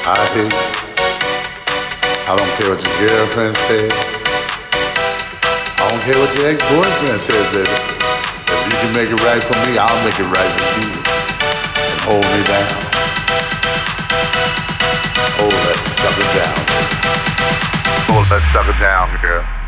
I hear you. I don't care what your girlfriend says. I don't care what your ex-boyfriend says, baby. If you can make it right for me, I'll make it right for you. And hold me down. Hold that sucker down. Hold that sucker down, girl.